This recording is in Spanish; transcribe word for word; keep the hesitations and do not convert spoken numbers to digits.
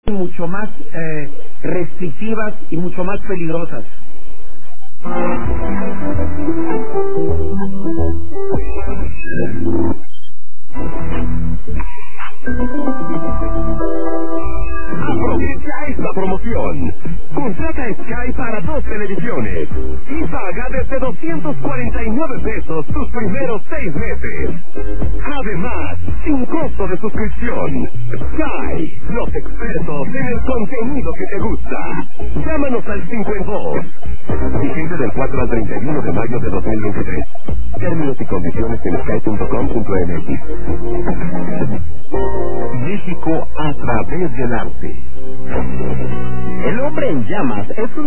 mucho más eh, restrictivas y mucho más peligrosas. Aprovecha esta promoción. Contrata Sky para dos televisiones y paga desde doscientos cuarenta y nueve pesos tus primeros seis meses. Además, sin costo de suscripción. Sky, los expertos en el contenido que te gusta. Llámanos al cincuenta y dos. Vigente del cuatro al treinta y uno de mayo de dos mil veintitrés. Términos y condiciones en sky punto com punto m x. México a través del arte. El hombre en llamas es un